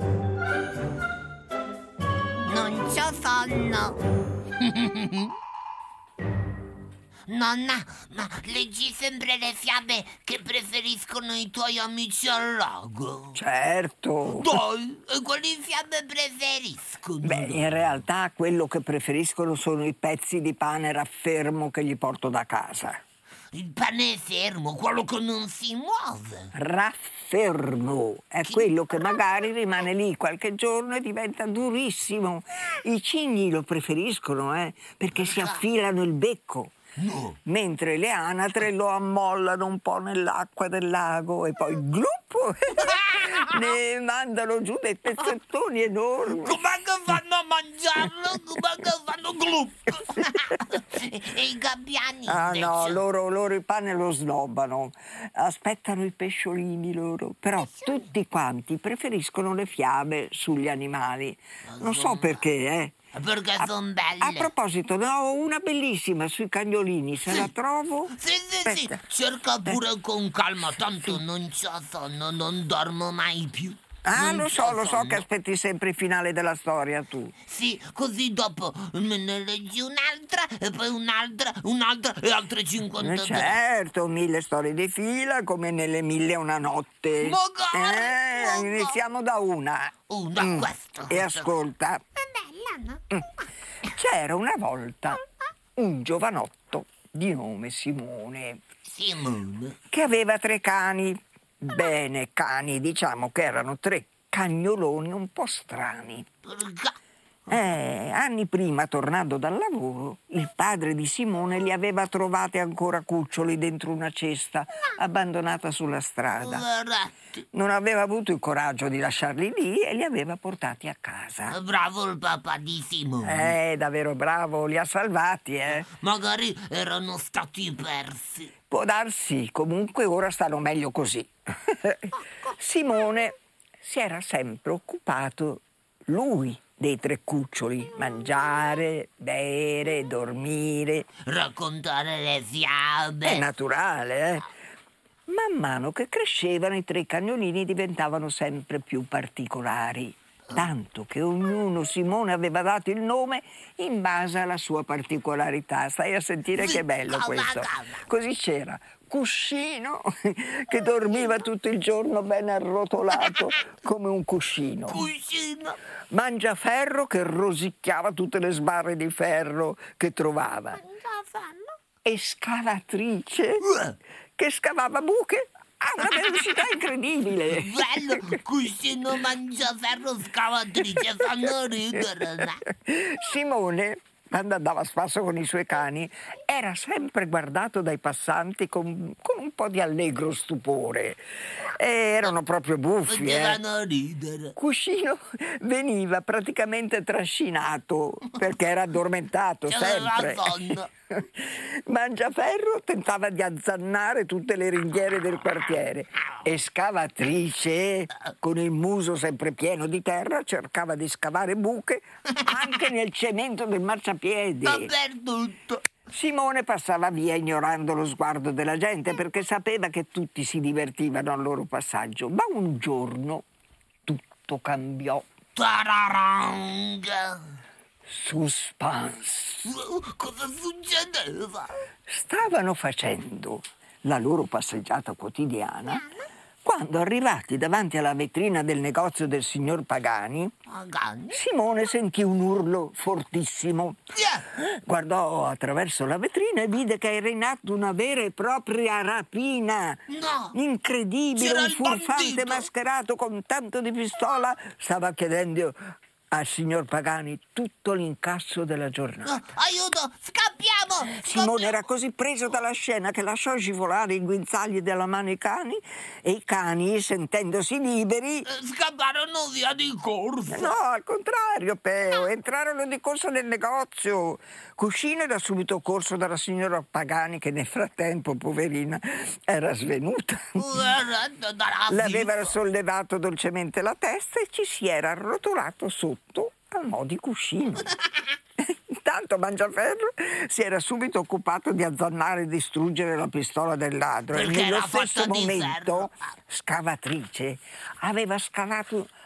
Non c'ho sonno. Nonna, ma leggi sempre le fiabe che preferiscono i tuoi amici al lago? Certo. Dai, e quali fiabe preferiscono? Beh, in realtà quello che preferiscono sono i pezzi di pane raffermo che gli porto da casa. Il pane fermo, quello che non si muove. Raffermo è quello che magari rimane lì qualche giorno e diventa durissimo. I cigni lo preferiscono, perché si affilano il becco. No. Mentre le anatre lo ammollano un po' nell'acqua del lago e poi glup ne mandano giù dei pezzettoni enormi. Com'è che fanno a mangiarlo? Com'è che fanno glup? E i gabbiani Ah invece? no, loro il pane lo snobbano, aspettano i pesciolini loro, però tutti quanti preferiscono le fiabe sugli animali. Non so perché, Perché sono belle. A proposito, ne ho una bellissima sui cagnolini, se la trovo? Sì, Aspetta. cerca pure con calma, tanto non c'ho sonno, non dormo mai più. Ah, Non lo c'ho so sonno. che aspetti sempre il finale della storia, tu. Sì, così dopo me ne leggi un'altra, e poi un'altra e altre 53. Certo, 1000 storie di fila, come nelle 1000 e una notte. Magari. Iniziamo da una. Questo. E ascolta. È bella, no? C'era una volta un giovanotto di nome Simone Simone. che aveva 3 cani. Bene, cani, diciamo che erano 3 cagnoloni un po' strani. Perché? Anni prima, tornando dal lavoro, il padre di Simone li aveva trovati ancora cuccioli dentro una cesta abbandonata sulla strada. Poveretti. Non aveva avuto il coraggio di lasciarli lì e li aveva portati a casa. Bravo il papà di Simone. Davvero bravo, li ha salvati, Magari erano stati persi. Può darsi, comunque ora stanno meglio così. Simone si era sempre occupato, lui, dei 3 cuccioli: mangiare, bere, dormire. Raccontare le fiabe. È naturale, Man mano che crescevano, i 3 cagnolini diventavano sempre più particolari. Tanto che ognuno Simone aveva dato il nome in base alla sua particolarità. Stai a sentire che bello questo. Così c'era Cuscino, che dormiva tutto il giorno ben arrotolato come un cuscino. Cuscino. Mangiaferro, che rosicchiava tutte le sbarre di ferro che trovava. E Scavatrice, che scavava buche a una velocità incredibile. Bello, Cuscino, Mangiaferro, Scavatrice, fanno ridere. Simone, quando andava a spasso con i suoi cani, era sempre guardato dai passanti con un po' di allegro stupore. Erano proprio buffi, Potevano ridere. Cuscino veniva praticamente trascinato perché era addormentato sempre. C'aveva sonno. Mangiaferro tentava di azzannare tutte le ringhiere del quartiere e Scavatrice, con il muso sempre pieno di terra, cercava di scavare buche anche nel cemento del marciapiede. Dappertutto. Simone passava via ignorando lo sguardo della gente perché sapeva che tutti si divertivano al loro passaggio. Ma un giorno tutto cambiò. Tararang. Suspense. Cosa succedeva? Stavano facendo la loro passeggiata quotidiana quando, arrivati davanti alla vetrina del negozio del signor Pagani, Simone sentì un urlo fortissimo. Guardò attraverso la vetrina e vide che era in atto una vera e propria rapina. No! Incredibile, C'era un il furfante bandito! mascherato con tanto di pistola stava chiedendo al signor Pagani tutto l'incasso della giornata. Aiuto! Scappiamo! Simone era così preso dalla scena che lasciò scivolare i guinzagli della mano ai cani, e i cani, sentendosi liberi... Scapparono via di corsa. No, al contrario, Peo, entrarono di corsa nel negozio. Cuscino era subito corso dalla signora Pagani, che nel frattempo, poverina, era svenuta. L'aveva sollevato dolcemente la testa e ci si era arrotolato sotto al mo' di cuscino. Intanto Mangiaferro si era subito occupato di azzannare e distruggere la pistola del ladro. Perché e nello era stesso fatta di momento ferro. Scavatrice aveva scavato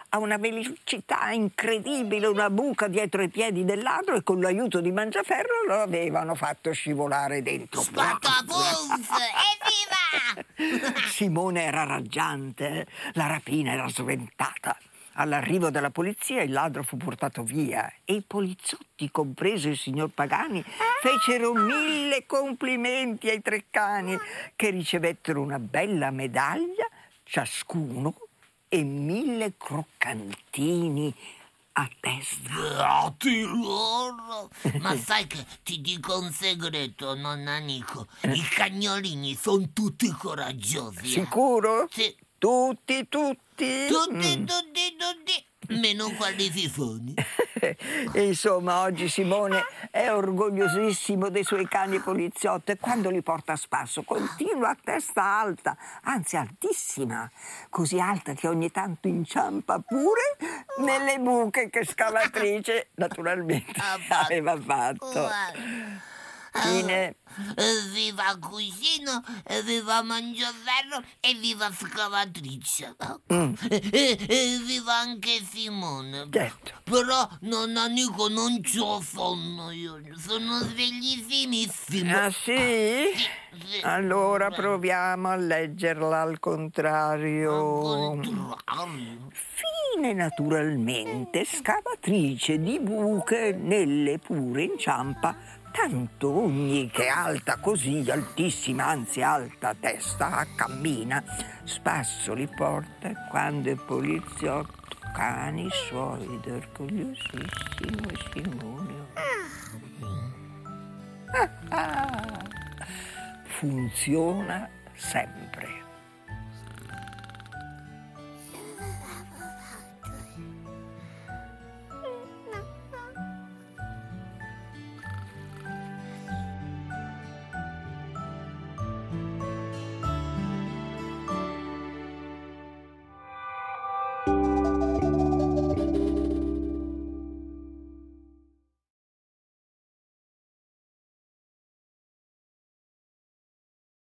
a una velocità incredibile una buca dietro i piedi del ladro e con l'aiuto di Mangiaferro lo avevano fatto scivolare dentro. Spatapus! Evviva! Simone era raggiante, la rapina era sventata. All'arrivo della polizia il ladro fu portato via e i poliziotti, compreso il signor Pagani, fecero 1000 complimenti ai 3 cani che ricevettero una bella medaglia ciascuno e 1000 croccantini a testa. Beati loro! Ma sai che ti dico un segreto, nonna Nico? I cagnolini sono tutti coraggiosi. Sicuro? Sì. Tutti? Tutti. Meno quelli fifoni. E insomma, oggi Simone è orgogliosissimo dei suoi cani poliziotti e quando li porta a spasso continua a testa alta, anzi altissima, così alta che ogni tanto inciampa pure nelle buche che Scavatrice naturalmente aveva fatto. Fine. Viva Cusino, viva Mangiaferro e viva Scavatrice. E viva anche Simone. Certo. Però nonna Nico non c'ho sonno io, sono svegliissimissimo. Ah sì? Sì. Allora proviamo a leggerla al contrario. Fine naturalmente, Scavatrice di buche nelle pure inciampa, tanto ogni che alta così, altissima, anzi alta testa, cammina, spasso li porta e quando è poliziotto, cani suoi ed orgogliosissimo Simone. Funziona sempre.